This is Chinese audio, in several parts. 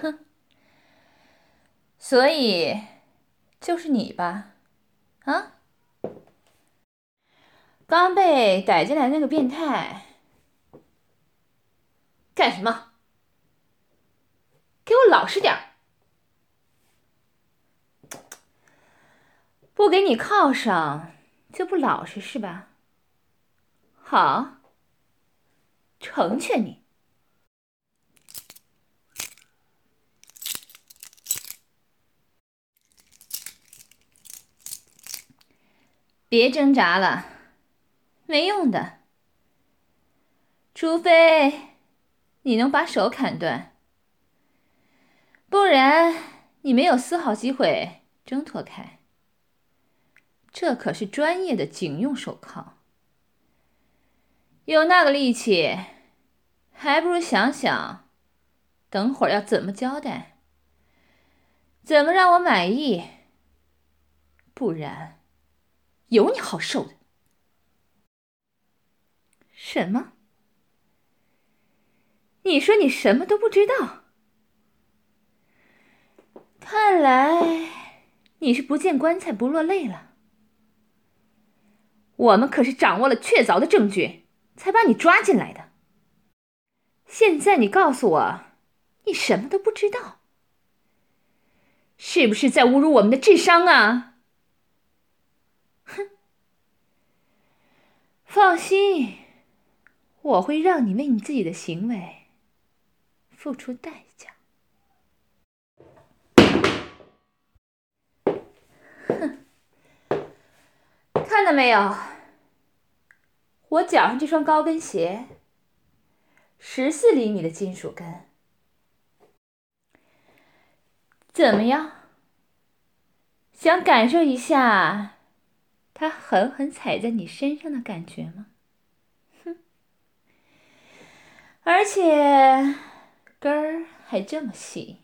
所以就是你吧？啊？刚被逮进来那个变态干什么？给我老实点儿！不给你铐上就不老实是吧？好，成全你。别挣扎了，没用的。除非你能把手砍断，不然你没有丝毫机会挣脱开。这可是专业的警用手铐，有那个力气，还不如想想等会儿要怎么交代，怎么让我满意，不然有你好受的。什么？你说你什么都不知道？看来你是不见棺材不落泪了。我们可是掌握了确凿的证据，才把你抓进来的。现在你告诉我，你什么都不知道，是不是在侮辱我们的智商啊？哼！放心，我会让你为你自己的行为付出代价。哼！看到没有？我脚上这双高跟鞋，14厘米的金属跟，怎么样？想感受一下它狠狠踩在你身上的感觉吗？哼！而且根儿还这么细，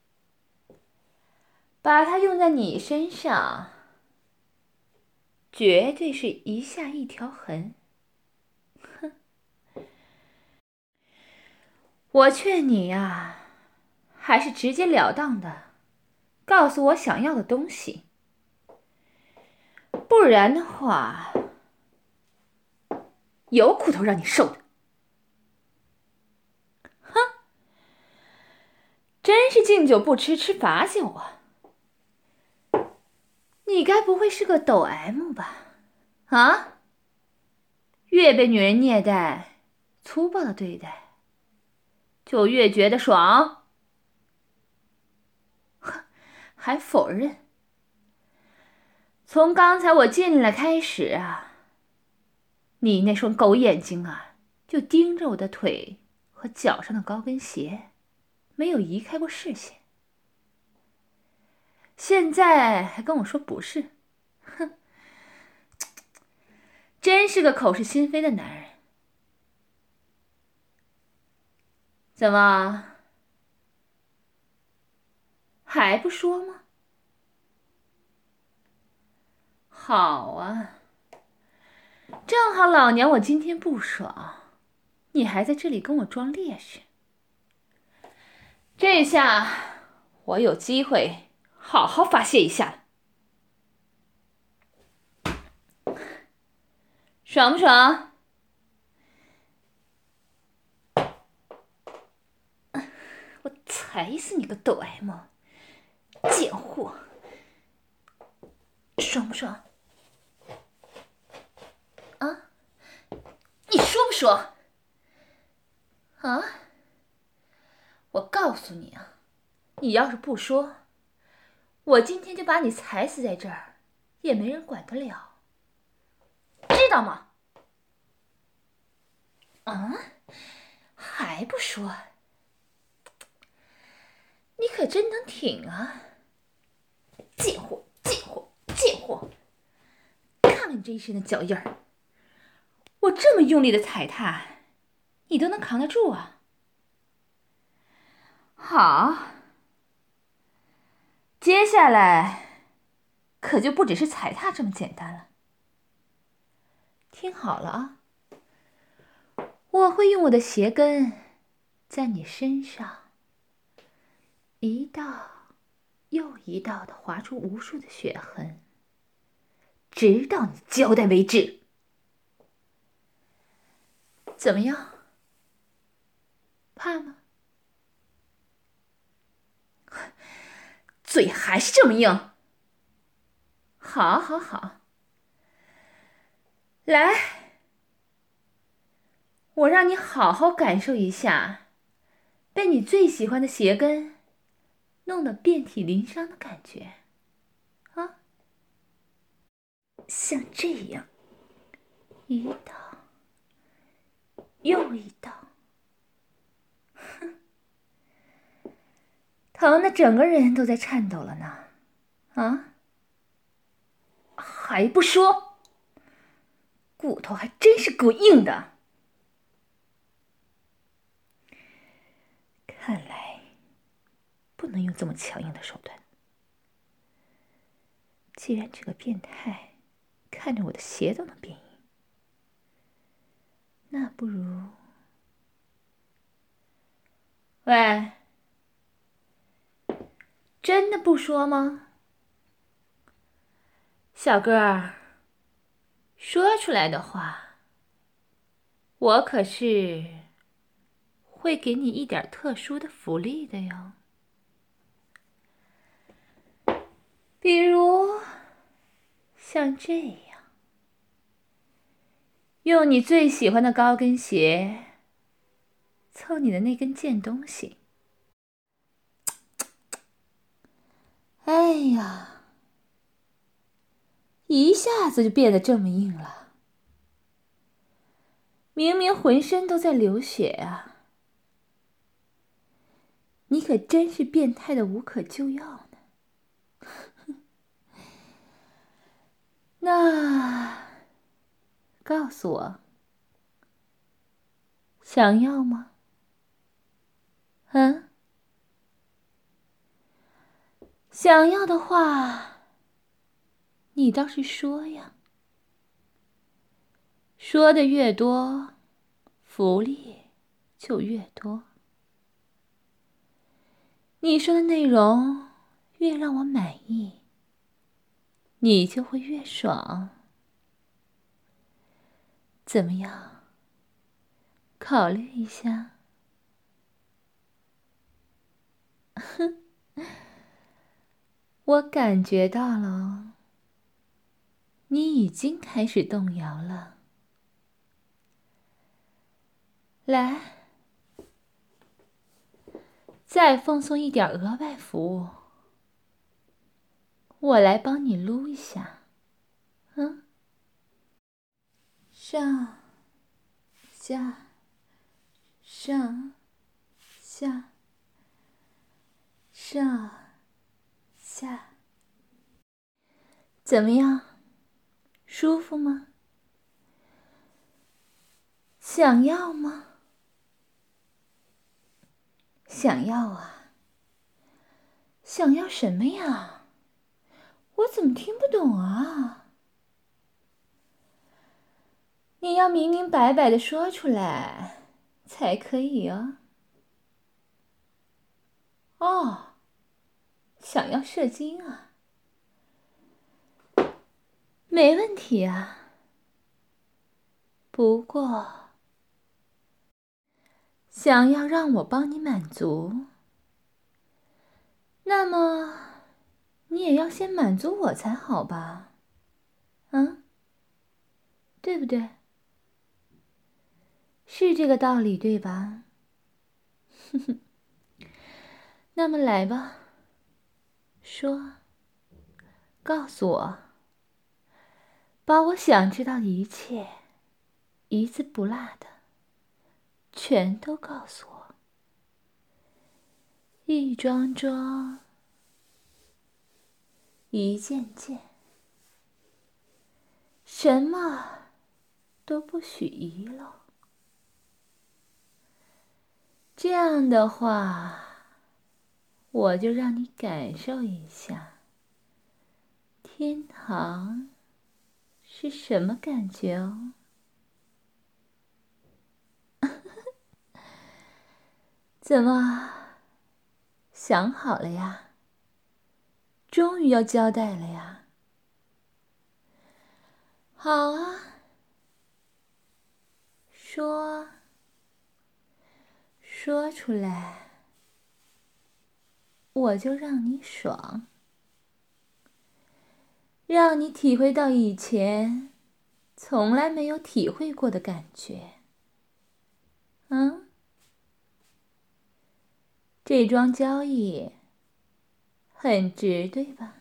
把它用在你身上，绝对是一下一条痕。哼！我劝你呀，还是直截了当的告诉我想要的东西，不然的话，有苦头让你受的。哼！真是敬酒不吃吃罚酒啊！你该不会是个抖 M 吧？啊？越被女人虐待、粗暴的对待，就越觉得爽？哼，还否认？从刚才我进来开始啊，你那双狗眼睛啊，就盯着我的腿和脚上的高跟鞋，没有移开过视线。现在还跟我说不是，哼，真是个口是心非的男人。怎么，还不说吗？好啊，正好老娘我今天不爽，你还在这里跟我装烈士。这下我有机会好好发泄一下了。爽不爽？我踩死你个抖 M， 贱货！爽不爽？啊？你说不爽？啊？我告诉你啊，你要是不说，我今天就把你踩死在这儿，也没人管得了，知道吗？啊？还不说？你可真能挺啊！贱货，贱货，贱货！看看你这一身的脚印儿，我这么用力的踩踏，你都能扛得住啊？好，接下来可就不只是踩踏这么简单了。听好了啊，我会用我的鞋跟在你身上一道又一道的划出无数的血痕，直到你交代为止。怎么样？怕吗？嘴还是这么硬。好，好，好，来，我让你好好感受一下被你最喜欢的鞋跟弄得遍体鳞伤的感觉啊！像这样，一道又一道，哼，疼的整个人都在颤抖了呢。啊，还不说，骨头还真是够硬的。看来不能用这么强硬的手段。既然这个变态看着我的鞋都能变硬，那不如……喂，真的不说吗？小哥儿，说出来的话，我可是会给你一点特殊的福利的哟。比如像这样，用你最喜欢的高跟鞋凑你的那根贱东西。哎呀，一下子就变得这么硬了，明明浑身都在流血啊！你可真是变态的无可救药呢。那告诉我，想要吗？嗯？想要的话，你倒是说呀。说的越多，福利就越多。你说的内容越让我满意，你就会越爽。怎么样？考虑一下。哼，我感觉到了，你已经开始动摇了。来，再奉送一点额外服务，我来帮你撸一下。嗯，上下上下上下，怎么样？舒服吗？想要吗？想要啊！想要什么呀？我怎么听不懂啊？你要明明白白的说出来才可以哦。哦，想要射精啊？没问题啊。不过，想要让我帮你满足，那么你也要先满足我才好吧？嗯，对不对？是这个道理，对吧？哼哼，那么来吧，说，告诉我，把我想知道的一切，一字不落的，全都告诉我，一桩桩，一件件，什么都不许遗漏。这样的话，我就让你感受一下天堂是什么感觉哦。怎么， 想好了呀？终于要交代了呀？好啊，说出来，我就让你爽，让你体会到以前从来没有体会过的感觉。这桩交易很值，对吧？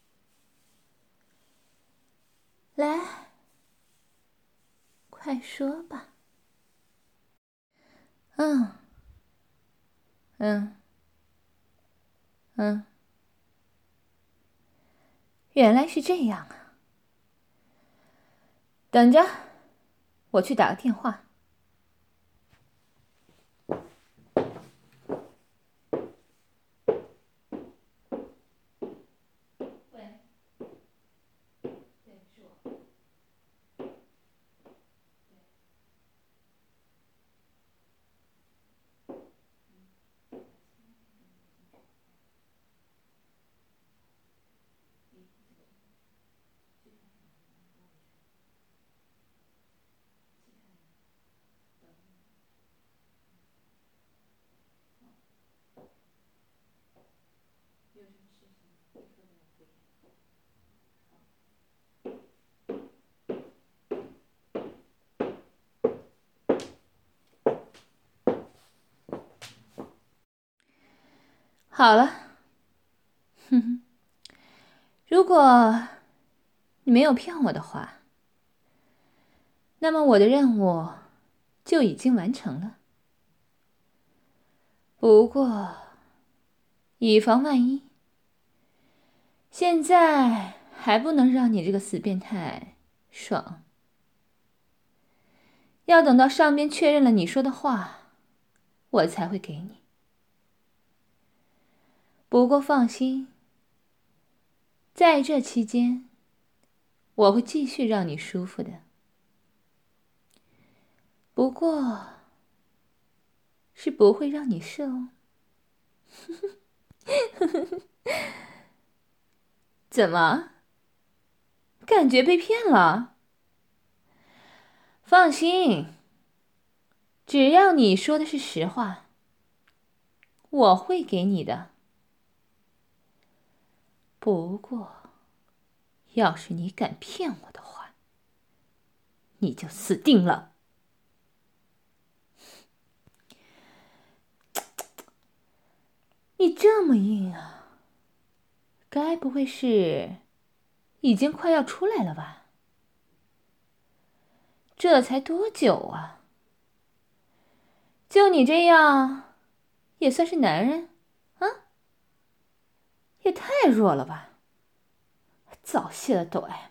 来，快说吧。原来是这样啊。等着，我去打个电话。好了，如果你没有骗我的话，那么我的任务就已经完成了。不过，以防万一，现在还不能让你这个死变态爽。要等到上边确认了你说的话，我才会给你。不过放心，在这期间，我会继续让你舒服的。不过，是不会让你射哦。怎么？感觉被骗了？放心，只要你说的是实话，我会给你的。不过，要是你敢骗我的话，你就死定了。你这么硬啊，该不会是已经快要出来了吧？这才多久啊？就你这样，也算是男人啊？也太弱了吧！早泄了抖 M。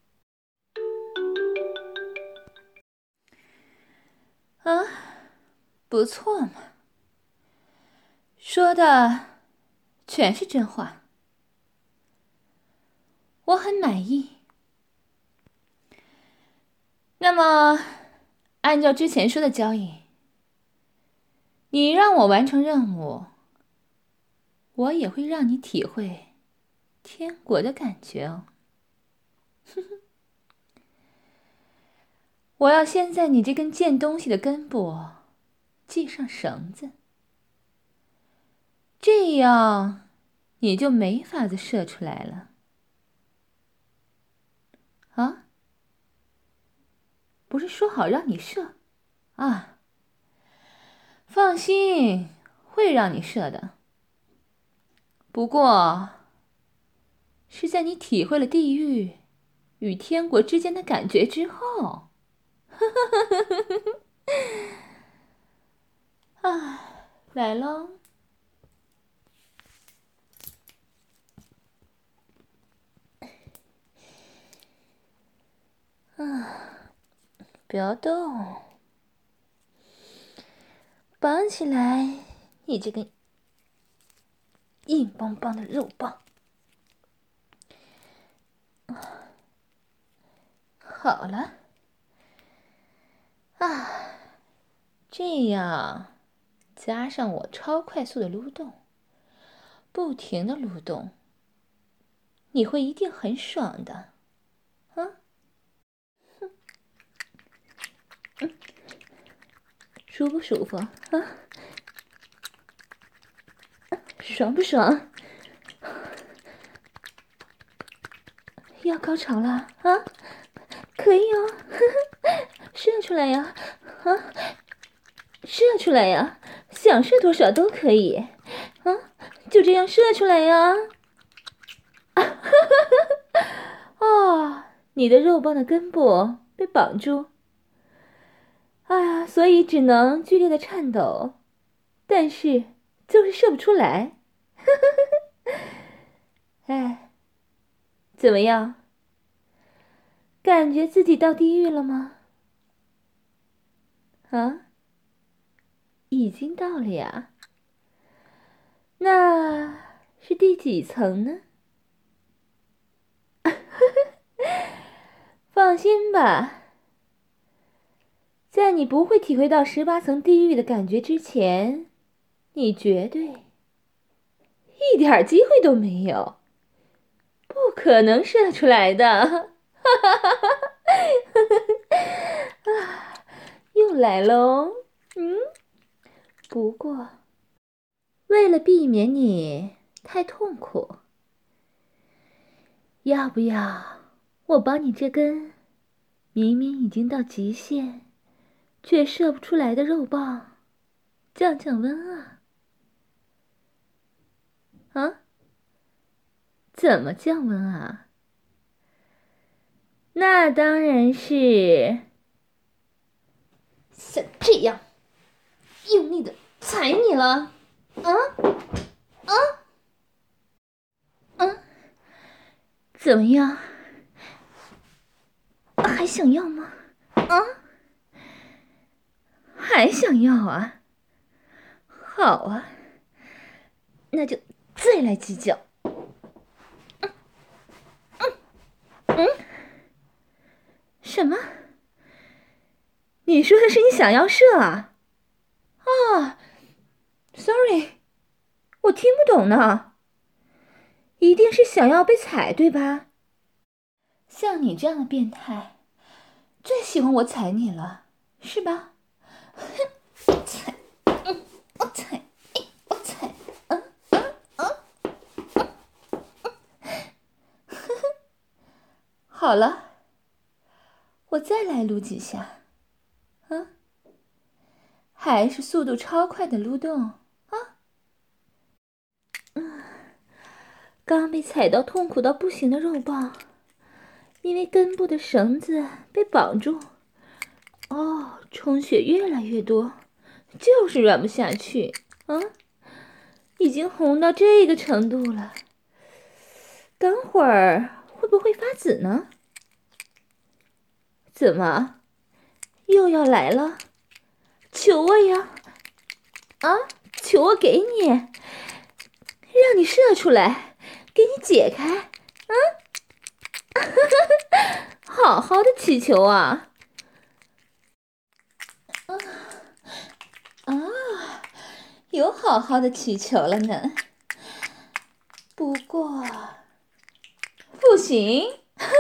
不错嘛，说的全是真话，我很满意。那么，按照之前说的交易，你让我完成任务，我也会让你体会天国的感觉哦。我要先在你这根贱东西的根部系上绳子，这样你就没法子射出来了。啊？不是说好让你射啊？放心，会让你射的。不过，是在你体会了地狱与天国之间的感觉之后。来喽。不要动，绑起来，你这根硬邦邦的肉棒。好了，这样加上我超快速的撸动， 不停地蠕动，你会一定很爽的，啊？舒不舒服啊？爽不爽？要高潮了啊？可以哦，射出来呀！啊，射出来呀！想射多少都可以，啊，就这样射出来呀！哦，你的肉棒的根部被绑住，哎呀，所以只能剧烈的颤抖，但是就是射不出来。哎，怎么样？感觉自己到地狱了吗？啊，已经到了呀。那是第几层呢？放心吧，在你不会体会到18层地狱的感觉之前，你绝对一点机会都没有，不可能射出来的。又来喽，不过为了避免你太痛苦，要不要我帮你这根明明已经到极限却射不出来的肉棒降降温啊？啊？怎么降温啊？那当然是像这样用力的踩你了，啊啊啊！怎么样？还想要吗？啊？还想要啊？好啊，那就再来几脚。什么？你说的是你想要射啊？啊 ，sorry， 我听不懂呢。一定是想要被踩，对吧？像你这样的变态，最喜欢我踩你了，是吧？踩，我踩，我踩，好了，我再来撸几下，还是速度超快的撸动啊！刚被踩到痛苦到不行的肉棒，因为根部的绳子被绑住，充血越来越多，就是软不下去啊！已经红到这个程度了，等会儿会不会发紫呢？怎么，又要来了？求我呀！啊，求我给你，让你射出来，给你解开，好好的祈求啊！有好好的祈求了呢，不过不行，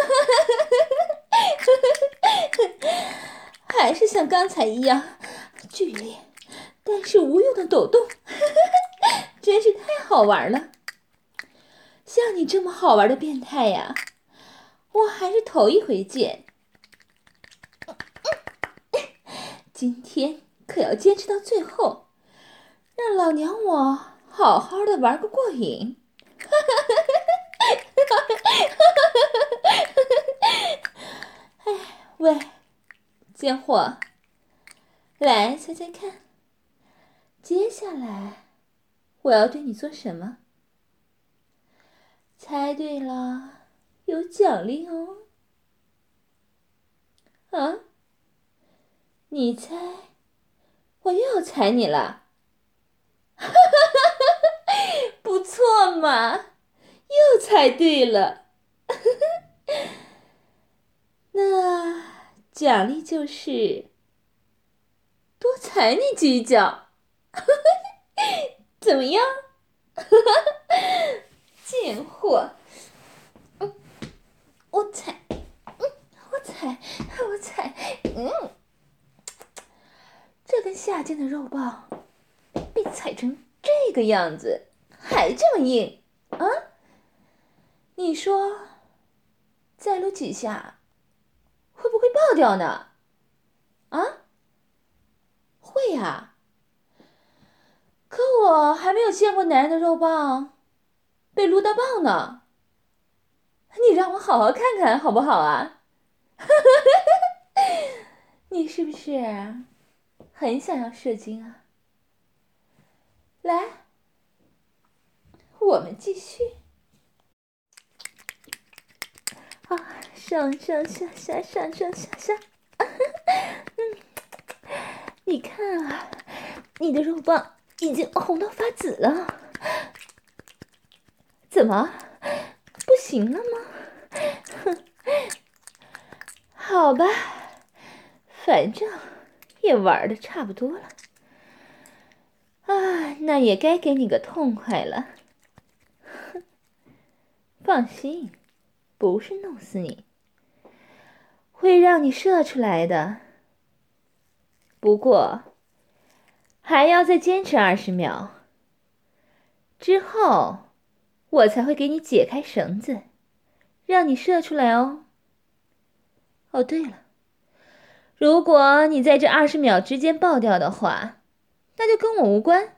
还是像刚才一样剧烈，但是无用的抖动，真是太好玩了。像你这么好玩的变态呀，我还是头一回见。今天可要坚持到最后，让老娘我好好的玩个过瘾。哎，喂，贱货，来猜猜看，接下来我要对你做什么？猜对了，有奖励哦。啊？你猜，我又要踩你了。不错嘛，又猜对了。那奖励就是多踩你几脚，怎么样？ 贱货！我踩，这根下贱的肉棒被踩成这个样子，还这么硬啊！你说再撸几下会不会爆掉呢？啊？会呀。可我还没有见过男人的肉棒被撸到爆呢。你让我好好看看好不好啊？你是不是很想要射精啊？来，我们继续。上上下下，上上下下。你看啊，你的肉棒已经红到发紫了。怎么，不行了吗？好吧，反正也玩的差不多了。那也该给你个痛快了。放心，不是弄死你，会让你射出来的。不过还要再坚持20秒，之后我才会给你解开绳子，让你射出来哦。哦，对了，如果你在这20秒之间爆掉的话，那就跟我无关。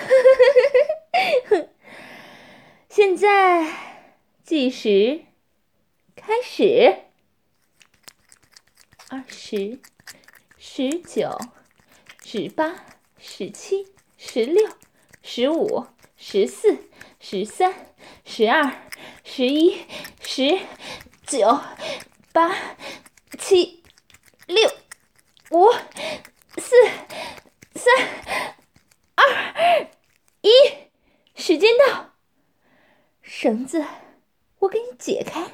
现在计时开始。20、19、18、17、16、15、14、13、12、11、10、9、8、7、6、5、4、3、2、1，时间到，绳子我给你解开。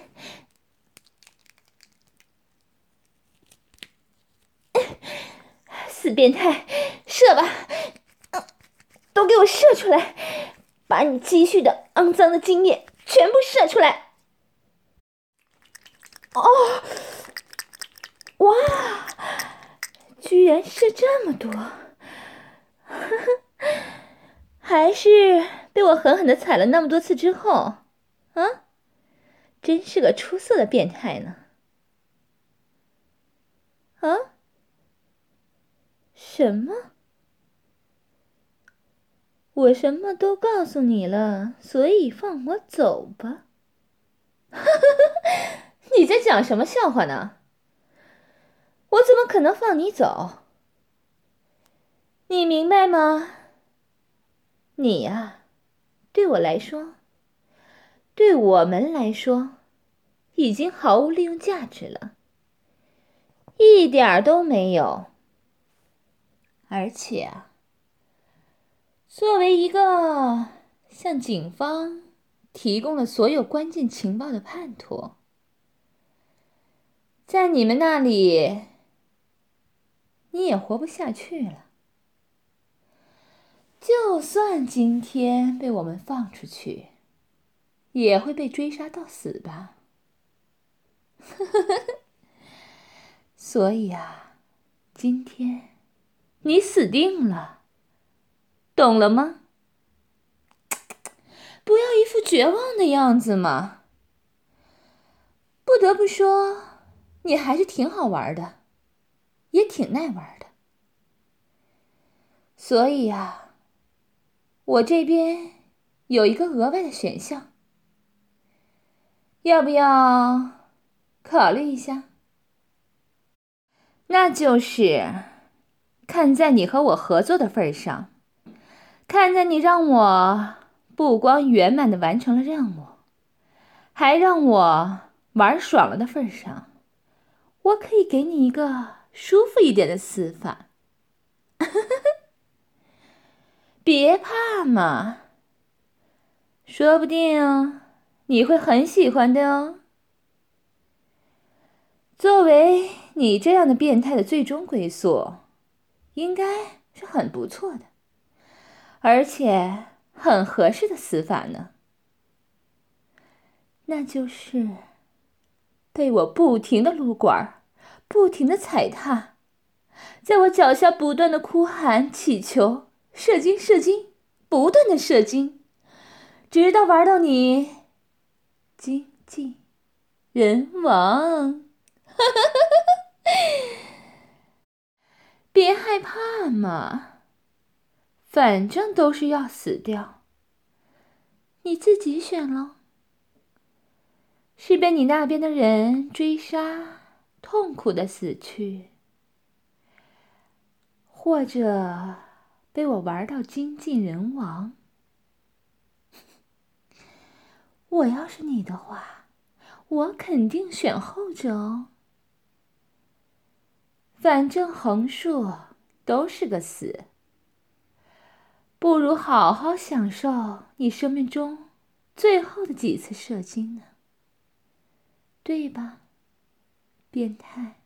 死变态，射吧！都给我射出来，把你积蓄的肮脏的精液全部射出来！哦，哇，居然射这么多！还是被我狠狠的踩了那么多次之后，真是个出色的变态呢！什么？我什么都告诉你了，所以放我走吧。你在讲什么笑话呢？我怎么可能放你走？你明白吗？你呀，对我来说，对我们来说，已经毫无利用价值了，一点儿都没有。而且啊，作为一个向警方提供了所有关键情报的叛徒，在你们那里，你也活不下去了。就算今天被我们放出去，也会被追杀到死吧。所以啊，今天你死定了，懂了吗？不要一副绝望的样子嘛。不得不说，你还是挺好玩的，也挺耐玩的。所以啊，我这边有一个额外的选项，要不要考虑一下？那就是看在你和我合作的份上，看在你让我不光圆满地完成了任务，还让我玩爽了的份上，我可以给你一个舒服一点的死法。别怕嘛，说不定你会很喜欢的哦。作为你这样的变态的最终归宿，应该是很不错的，而且很合适的死法呢。 那就是被我不停的撸管，不停的踩踏，在我脚下不断的哭喊祈求，射精射精，不断的射精，直到玩到你精尽人亡。别害怕嘛，反正都是要死掉，你自己选咯。是被你那边的人追杀，痛苦的死去，或者被我玩到精尽人亡。我要是你的话，我肯定选后者哦。反正横竖都是个死，不如好好享受你生命中最后的几次射精呢，对吧，变态？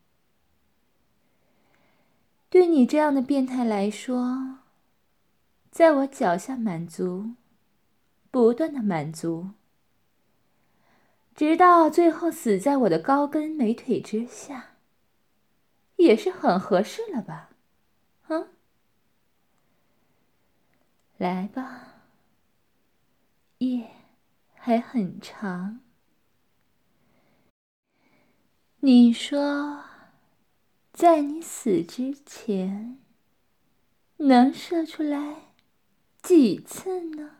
对你这样的变态来说，在我脚下满足，不断的满足，直到最后死在我的高跟美腿之下，也是很合适了吧？啊，来吧，夜还很长。你说，在你死之前，能射出来几次呢？